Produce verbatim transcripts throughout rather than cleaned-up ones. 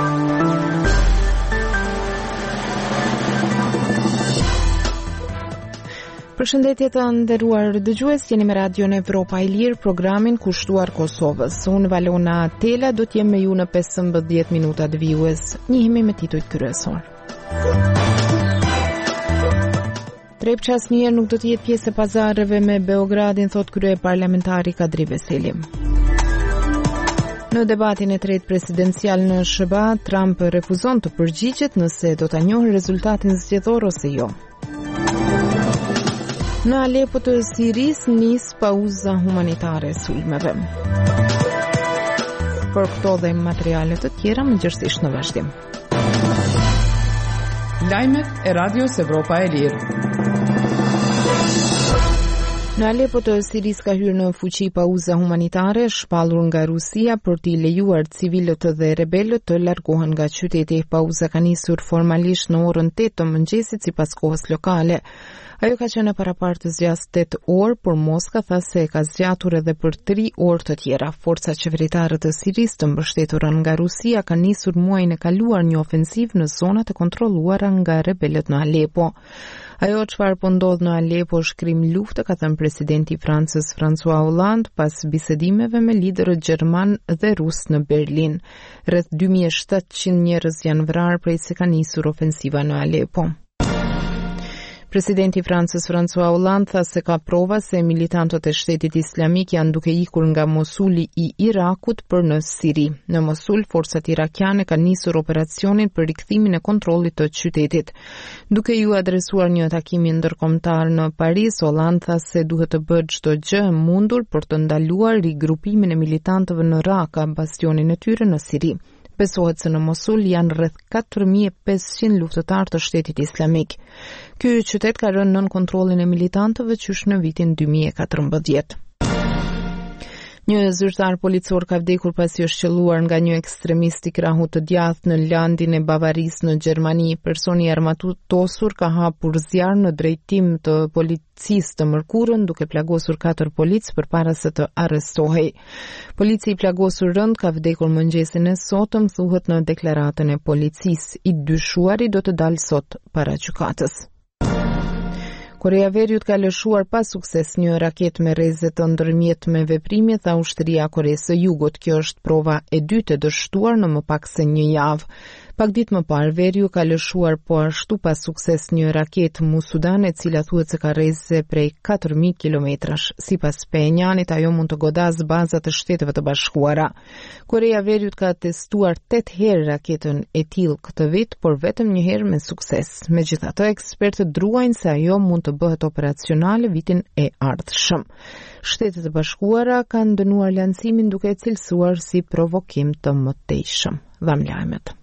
Përshëndetje të nderuar dëgjues, jeni me Radion Evropa e Lirë, programin kushtuar Kosovës. Unë Valona Tela do t'jem me ju në pesëmbëdhjetë minutat vijues. Njihemi me titujt kryesor. Trepças njëherë nuk do të jetë pjesë e pazareve me Beogradin, thot kryeparlamentari Kadri Veseli. Në debatin e tretë presidencial në S B A, Trump refuzon të përgjigjet nëse do ta njohë rezultatin zgjedhor ose jo. Në Alepo të Siris nis pauza humanitare e sulmeve. Për këto dhe materiale të tjera mëngjesisht në vazhdim. Lajmet e Radios Evropa e Lirë. Në Alepo të Siris ka hyrë në fuqi pauza humanitare shpallur nga Rusia për t'i lejuar civilët dhe rebelët të largohen nga qyteti. Pauza ka nisur formalisht në orën tetë të mëngjesit sipas kohës lokale. Ajo ka qenë para parë të zgjas tetë orë, por Moska tha se ka zgjatur edhe për tri orë të tjera. Forcat qeveritare të Siris të mbështetura nga Rusia kanë nisur muajin e kaluar një ofensiv në zonat e kontrolluara nga rebelët në Alepo. Ajo çfarë po ndodh në Alepo është krim lufte, ka thënë presidenti i Francës François Hollande pas bisedimeve me liderët gjerman dhe rus në Berlin. Rreth dy mijë e shtatëqind njerëz janë vrarë prej se ka nisur ofensiva në Alepo. Presidenti i Francës François Hollande tha se ka prova se militantët e shtetit islamik janë duke ikur nga Mosuli i Irakut për në Siri. Në Mosul, forcat irakiane kanë nisur operacionin për rikthimin e kontrollit të qytetit. Duke ju adresuar një takimi ndërkombëtar në Paris, Hollande tha se duhet të bëhet çdo gjë e mundur për të ndaluar rigrupimin e militantëve në Raqqa, bastionin e tyre në Siri. Besohet se në Mosul janë rreth katër mijë e pesëqind luftëtar të shtetit islamik. Ky qytet ka rënë nën kontrollin e militantëve qysh në vitin dy mijë e katërmbëdhjetë. Një zyrtar policor ka vdekur pasi është qelluar nga një ekstremist i krahut të djathtë në landin e Bavarisë në Gjermani. Personi i armatosur ka hapur zjarr në drejtim të policisë të mërkurën, duke plagosur katër polic përpara se të arrestohej. Polici i plagosur rënd ka vdekur mëngjesin e sotëm, thuhet në deklaratën e policisë. I dyshuari do të dalë sot para gjykatës. Korea e Veriut ka lëshuar pa sukses një raketë me rreze të ndërmjet me veprime, tha ushtria e Koreas së Jugut. Kjo është prova e dytë e dështuar në më pak se një javë. Pak ditë më parë, Veriu ka lëshuar po ashtu pa sukses një raketë musudane, e cila thuhet se ka rreze prej katër mijë kilometrash. Sipas Pyonyanit, ajo mund të godasë bazat e Shteteve të Bashkuara. Korea e Veriut ka testuar tetë herë raketën e tillë këtë vit, por vetëm një herë me sukses. Megjithatë, ekspertët druajnë se ajo mund të bëhet operacionale vitin e ardhshëm. Shtetet e Bashkuara kanë dënuar lancimin duke e cilësuar si provokim të mëtejshëm. Dham lajmet.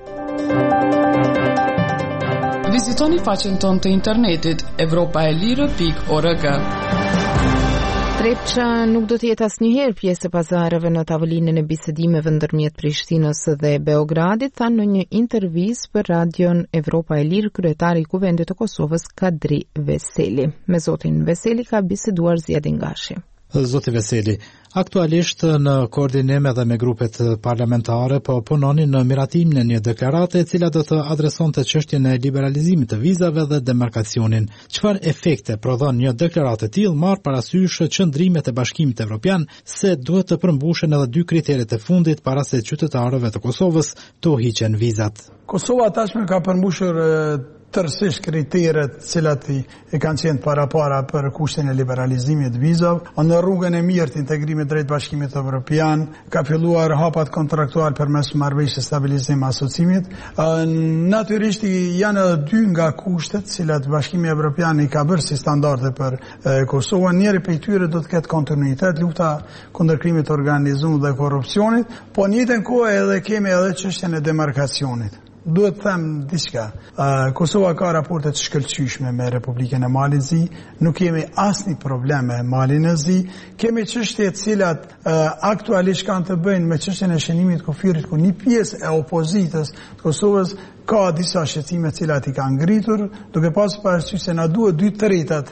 Vizitoni faqen tonë të internetit evropaelire pikë org. Trepça nuk do të jetë asnjëherë pjesë e pazareve në tavolinën e bisedimeve ndërmjet Prishtinës dhe Beogradit, tha në një intervistë për Radion Evropa e Lirë kryetari i Kuvendit të Kosovës Kadri Veseli. Me zotin Veseli ka biseduar Zjedin Gashi. Zoti Veseli, aktualisht në koordinim edhe me grupet parlamentare po punonin në miratimin e një deklarate e cila do të adresonte çështjen e liberalizimit të vizave dhe demarkacionin. Çfarë efekte prodhon një deklarate e tillë marr parasysh qëndrimet e Bashkimit Evropian se duhet të përmbushen edhe dy kriteret e fundit para se qytetarëve të Kosovës të hiqen vizat? Kosova tashmë ka përmbushur tërësisht kriteret cilat e kanë qenë para para për kushtin e liberalizimit vizave, në rrugën e mirë të integrimit drejt Bashkimit Evropian, ka filluar hapat kontraktual përmes marrëveshjes stabilizim asocimit. Natyrisht janë edhe dy nga kushtet cilat Bashkimi Evropian i ka bërë si standarde për Kosovën. Njëri prej tyre do të ketë kontinuitet, lufta kundër krimit të organizuar dhe korrupsionit, po në njëjtën kohë edhe kemi edhe çështjen e demarkacionit. duhet të them diçka. Uh, Kosova ka raporte të shkëlqyeshme me Republikën e Malit Zi, nuk kemi asnjë problem me Malin e Zi, kemi çështje të cilat uh, aktualisht kanë të bëjnë me çështjen e shënimit të kufirit, ku një pjesë e opozitës të Kosovës ka disa shqetësime të cilat i kanë ngritur, duke pasur parasysh se na duhet dy tretat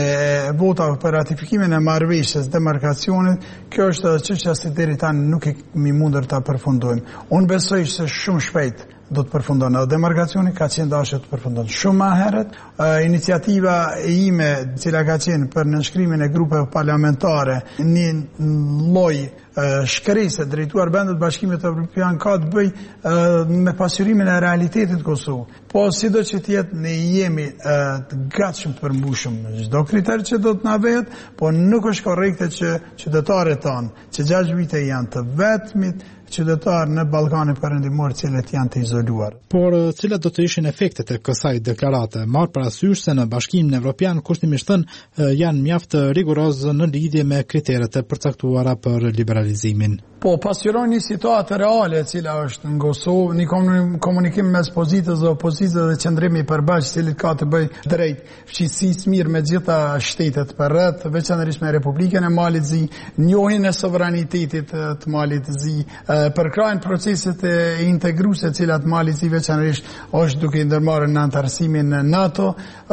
e vota për ratifikimin e marrëveshjes demarkacionit. Kjo është edhe çështja se deri tani nuk e kemi mundur ta përfundojmë. Unë besoj se shumë shpejt do të përfundon edhe demarkacioni, ka qenë dashur të përfundon shumë më herët. Uh, iniciativa e ime, cila ka qenë për nënshkrimin e grupeve parlamentare, një lloj uh, shkresë drejtuar Vendit të Bashkimit Evropian, ka të bëj uh, me pasqyrimin e realitetit Kosovë. Po sido që të jetë, ne jemi uh, të gatshëm të përmbushëm çdo kriter që do të na vjet, po nuk është korrekte që qytetarët tanë, që gjashtë vite janë të vetmit qytetarë në Ballkanin Perëndimor, cilët janë të izoluar. Por cilat do të ishin efektet e kësaj deklarate? Marr parasysh se në Bashkimin Evropian kushtimisht thënë janë mjaft rigoroz në lidhje me kriteret e përcaktuara për liberalizimin. Po, pasqyron një situatë reale e cila është në Kosovë, një komunikim mes pozitës dhe opozitës dhe qëndrimi përbashkët, cili ka të bëj drejt fqinjësisë mirë me gjitha shtetet përreth, veçanërisht me Republikën e Malit Zi, njohjen e sovranitetit të Malit Zi, përkrajnë proceset e integruese të cilat Mali Zi veçanërisht është duke ndërmarrë në antarësimin në NATO,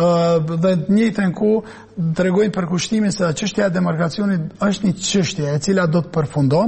dhe në njëjtën kohë tregojnë për kushtimin se çështja e demarkacionit është një çështje e cila do të përfundon.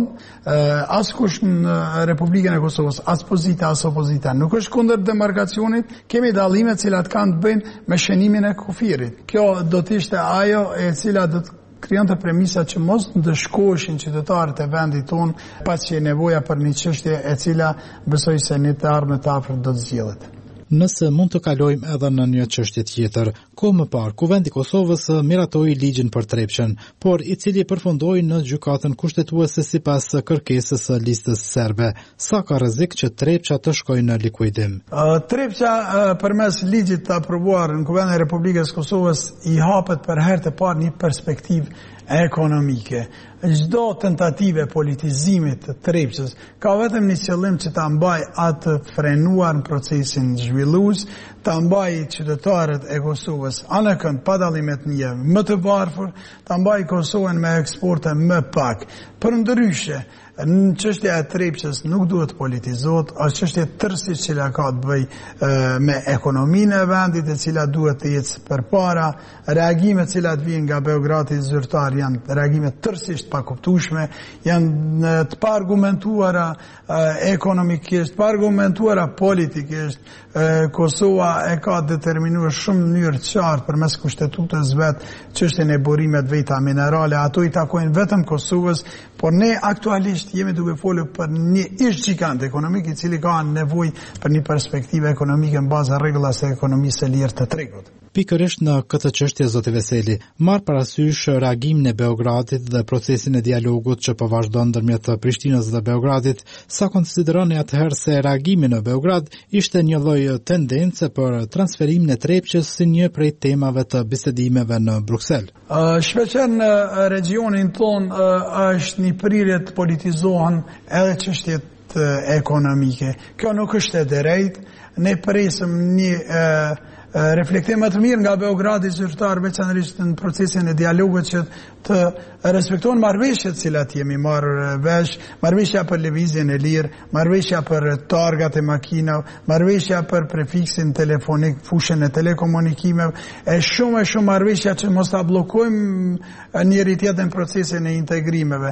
Askush në Republikën e Kosovës, as pozita as opozita nuk është kundër demarkacionit, kemi dallime të cilat kanë të bëjnë me shënimin e kufirit. Kjo do të ishte ajo e cila do të krijon të premisa që mos ndëshkoheshin qytetarët e vendit tonë, pasi nevoja për një çështje e cila besoj se në të ardhmen të afërt do të zgjidhet. Nëse mund të kalojmë edhe në një çështje tjetër, kohë më parë, Kuvendi i Kosovës miratoi ligjin për Trepçën, por i cili përfundoi në gjykatën kushtetuese sipas kërkesës së listës serbe. Sa ka rrezik që Trepça të shkojë në likuidim? Uh, Trepça uh, përmes ligjit të aprovuar në Kuvendin e Republikës Kosovës i hapet për herë të parë një perspektivë ekonomike. Çdo tentative politizimit të Trepçës ka vetëm një qëllim që ta mbaj atë të frenuar në procesin zhvillues, ta mbaj qytetarët e Kosovës anëkënd pa dallime të një më të varfër, ta mbaj Kosovën me eksporte më pak. Përndryshe, në çështja e Trepçës nuk duhet politizohet, është çështje tërësisht që ka të bëjë me ekonominë e vendit, e cila duhet të jetë përpara. Reagimet të cilat vijnë nga Beogradi zyrtar janë reagime tërësisht pa kuptueshme, janë të pa argumentuara ekonomikisht, pa argumentuara politikisht. Kosova e ka determinuar shumë në mënyrë të qartë përmes kushtetutës vet çështjen e burimeve veta minerale, ato i takojnë vetëm Kosovës, por ne aktualisht jemi duke folur për një ish gjigant ekonomik i cili ka nevojë për një perspektivë ekonomike në bazë rregullave së ekonomisë së lirë të tregut. Pikërisht në këtë çështje, zoti Veseli, marr parasysh reagimin e Beogradit dhe procesin e dialogut që po vazhdon ndërmjet Prishtinës dhe Beogradit, sa konsideroni atëherë se reagimi në Beograd ishte një lloj tendence për transferimin e Trepçës si një prej temave të bisedimeve në Bruksel? Uh, shpeqer në regionin ton uh, është një prirje të politizohen edhe çështjet uh, ekonomike. Kjo nuk është e drejtë. Ne presim një uh, reflektim më të mirë nga Beogradi zyrtar, veçanërisht në procesin e dialogut, që të respektojnë marrëveshjet të cilat jemi marrë vesh, marrëveshja për lëvizjen e lirë, marrëveshja për targat e makinave, marrëveshja për prefiksin telefonik, fushën e telekomunikimeve, e shumë e shumë marrëveshja që mos ta bllokojmë njëri tjetrin në procesin e integrimeve.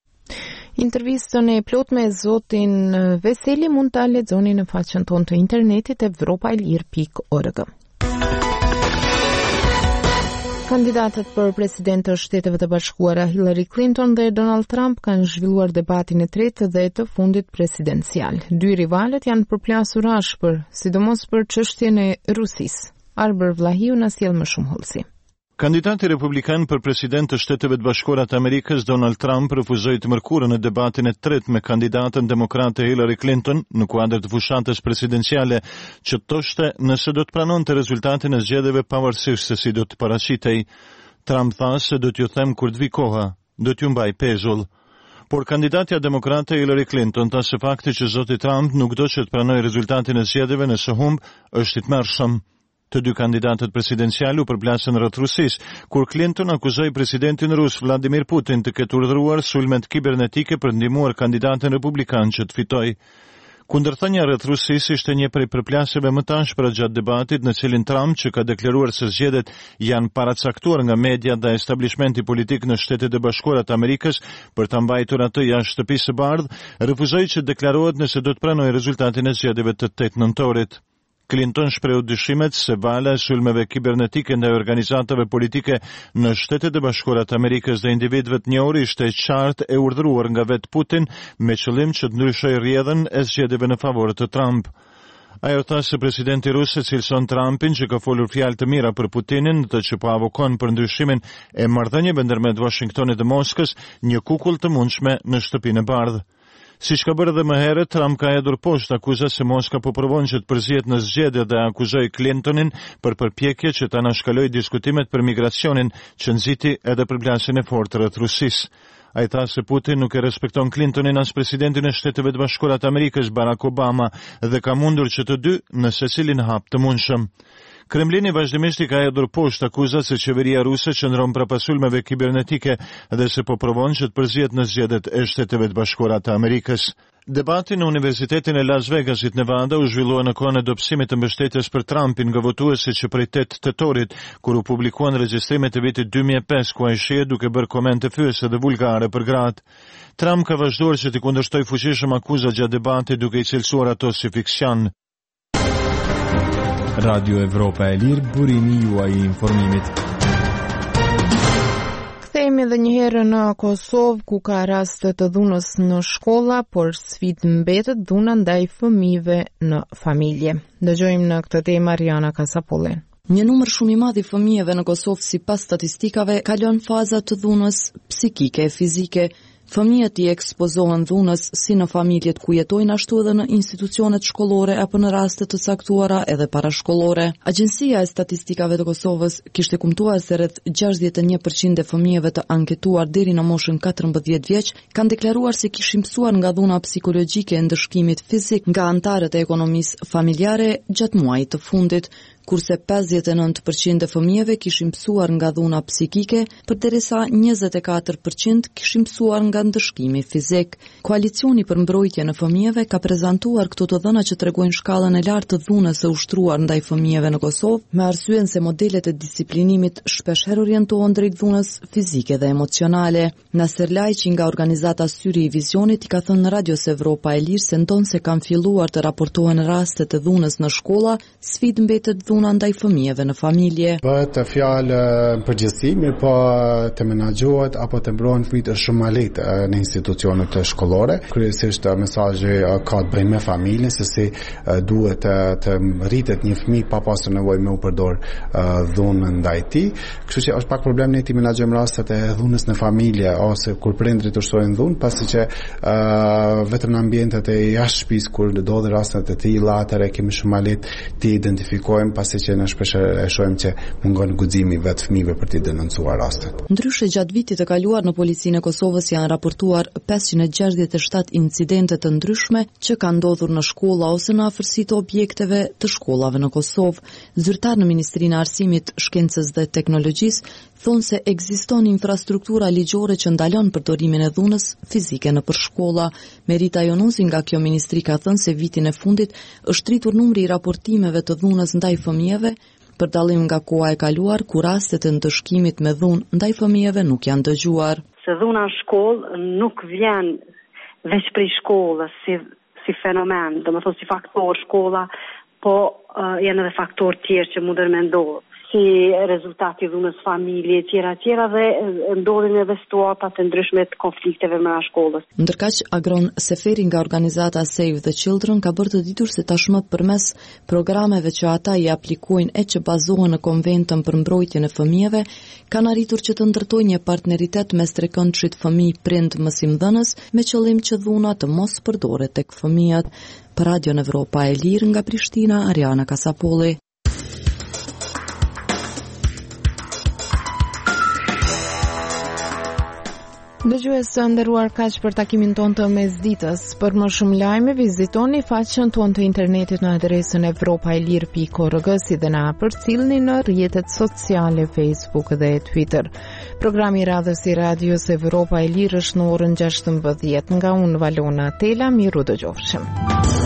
Intervistën e plot me zotin Veseli mund ta lexoni në faqen tonë të internetit evropailir pikë org. Kandidatët për president të Shteteve të Bashkuara Hillary Clinton dhe Donald Trump kanë zhvilluar debatin e tretë dhe të fundit presidencial. Dy rivalët janë përplasur ashpër, sidomos për çështjen e Rusisë. Arber Vlahiu na sjell më shumë hollësi. Kandidati republikan për president të Shteteve të Bashkuara të Amerikës Donald Trump refuzoi të mërkurën në debatin e tretë me kandidatën demokrate Hillary Clinton në kuadër të fushatës presidenciale, që thoshte nëse do të pranonte rezultatin e zgjedhjeve pavarësisht se si do të paraqitej. Trump tha se do t'ju them kur të vi koha, do t'ju mbaj pezull. Por kandidatja demokrate Hillary Clinton tha se fakti që zoti Trump nuk do që të pranojë rezultatin e zgjedhjeve nëse humb është i tmerrshëm. Të dy kandidatët presidencial u përplasën rreth Rusisë, kur Clinton akuzoi presidentin rus Vladimir Putin të ketë urdhëruar sulmet kibernetike për ndihmuar kandidatin republikan që të fitojë. Kundërthënia rreth Rusisë ishte një prej përplasjeve më të ashpra gjatë debatit, në cilin Trump, që ka deklaruar se zgjedhjet janë paracaktuar nga media dhe establishmenti politik në Shtetet e Bashkuara të Amerikës për ta mbajtur atë jashtë shtëpisë së bardhë, refuzoi që deklarohet nëse do të pranojë rezultatin e zgjedhjeve të tetë nëntorit. Clinton shprehu dyshimet se vala e sulmeve kibernetike ndaj organizatave politike në Shtetet e Bashkuara të Amerikës dhe individëve të njohur ishte e qartë e urdhëruar nga vetë Putin me qëllim që të ndryshojë rrjedhën e zgjedhjeve në favor të Trump. Ajo tha se presidenti rus e cilëson Trumpin që ka folur fjalë të mira për Putinin, të që po avokon për ndryshimin e marrëdhënieve ndërmjet Washingtonit dhe Moskës, një kukull të mundshme në shtëpinë e bardhë. Siç ka bërë edhe më herët, Trump ka hedhur poshtë akuzat se Moska po provon që të përzihet në zgjedhje dhe akuzoi Clintonin për përpjekje që ta anashkalojë diskutimet për migracionin që nxiti edhe përplasjen e fortë rreth Rusisë. Ai tha se Putin nuk e respekton Clintonin as presidentin e Shteteve të Bashkuara të Amerikës Barack Obama dhe ka mundur që të dy në secilin hap të mundshëm. Kremlini vazhdimisht i ka hedhur poshtë akuzat se qeveria ruse qëndron prapas sulmeve kibernetike dhe se po provon që të përzihet në zgjedhjet e Shteteve të Bashkuara të Amerikës. Debati në Universitetin e Las Vegasit, Nevada, u zhvillua në kohën e dobësimit të mbështetjes për Trumpin nga votuesit që prej tetë tetorit, kur u publikuan regjistrimet e vitit dy mijë e pesë, ku ai shihet duke bërë komente fyese dhe vulgare për gratë. Trump ka vazhduar që të kundërshtojë fuqishëm akuzat gjatë debatit duke i cilësuar ato si fiksion. Radio Evropa e Lirë, burimi juaj i informimit. Kthehemi edhe një herë në Kosovë, ku ka raste të dhunës në shkolla, por sfidë mbetet dhuna ndaj fëmijëve në familje. Dëgjojmë në këtë temë Ariana Kasapolli. Një numër shumë i madh i fëmijëve në Kosovë, sipas statistikave, kalon faza të dhunës psikike e fizike. Fëmijët i ekspozohen dhunës si në familjet ku jetojnë, ashtu edhe në institucionet shkollore apo në raste të caktuara edhe parashkollore. Agjencia e Statistikave të Kosovës kishte kumtuar se rreth gjashtëdhjetë e një përqind e fëmijëve të anketuar deri në moshën katërmbëdhjetë vjeç kanë deklaruar se kishin mësuar nga dhuna psikologjike e ndëshkimit fizik nga anëtarët e ekonomisë familjare gjatë muajit të fundit, kurse pesëdhjetë e nëntë përqind e fëmijëve kishin mësuar nga dhuna psikike, përderisa njëzet e katër përqind kishin mësuar nga ndëshkimi fizik. Koalicioni për mbrojtje në fëmijëve ka prezantuar këto të dhëna që tregojnë shkallën e lartë të dhunës së ushtruar ndaj fëmijëve në Kosovë, me arsyen se modelet e disiplinimit shpeshherë orientohen drejt dhunës fizike dhe emocionale. Naser Lajçi nga organizata Syri i Vizionit i ka thënë në Radios Evropa e Lirë se ndonse kanë filluar të raportohen raste të dhunës në shkolla, sfidë mbetet dhuna ndaj fëmijëve në familje. Bëhet fjalë në përgjithësi, mirë po të menaxhohet apo të mbrohen fëmijët është shumë lehtë në institucionet shkollore. Kryesisht mesazhi ka të bëjë me familjen, se si duhet të rritet një fëmijë pa pasur nevojë me u përdor dhunën ndaj tij. Kështu që është pak problem ne të menaxhojmë rastet e dhunës në familje ose kur prindrit ushtrojnë dhunë, pasi që vetëm në ambientet e jashtë shtëpisë kur ndodhin raste të tilla, atëherë kemi shumë lehtë të identifikojmë, pasi që ne shpesh e shohim që mungon guximi vetë fëmijëve për të denoncuar rastet. Ndryshe gjatë vitit të kaluar në policinë e Kosovës janë raportuar pesëqind e gjashtëdhjetë e shtatë incidente të ndryshme që kanë ndodhur në shkolla ose në afërsi të objekteve të shkollave në Kosovë. Zyrtar në Ministrinë e Arsimit, Shkencës dhe Teknologjisë thonë se ekziston infrastruktura ligjore që ndalon përdorimin e dhunës fizike në përshkolla. Merita Jonuzi nga kjo ministri ka thënë se vitin e fundit është rritur numri i raportimeve të dhunës ndaj fëmijëve, për dallim nga koha e kaluar ku rastet e ndëshkimit me dhunë ndaj fëmijëve nuk janë dëgjuar. Se dhuna në shkollë nuk vjen veç prej shkollës si, si fenomen, do më thonë si faktor shkolla, po uh, janë edhe faktor tjerë që mundër me ndodhë, si rezultati dhunës familje, tjera tjera dhe ndodhin edhe situata të ndryshme të konflikteve me shkollës. Ndërkaq, Agron Seferi nga organizata Save the Children ka bërë të ditur se tashmë përmes programeve që ata i aplikojnë e që bazohen në konventën për mbrojtjen e fëmijëve, kanë arritur që të ndërtojnë një partneritet mes trekëndshit fëmijë prind mësimdhënës me qëllim që dhuna të mos përdoret tek fëmijët. Për Radion Evropa e Lirë nga Prishtina, Ariana Kasapolli. Dëgjues të nderuar, kaq për takimin tonë të mesditës. Për më shumë lajme vizitoni faqen tonë të internetit në adresën evropa e lirë pikë org, si dhe na përcillni në rrjetet sociale Facebook dhe Twitter. Programi i radhës i radios Evropa e Lirë është në orën gjashtëmbëdhjetë. Nga unë Valona Tela, miru dëgjofshim.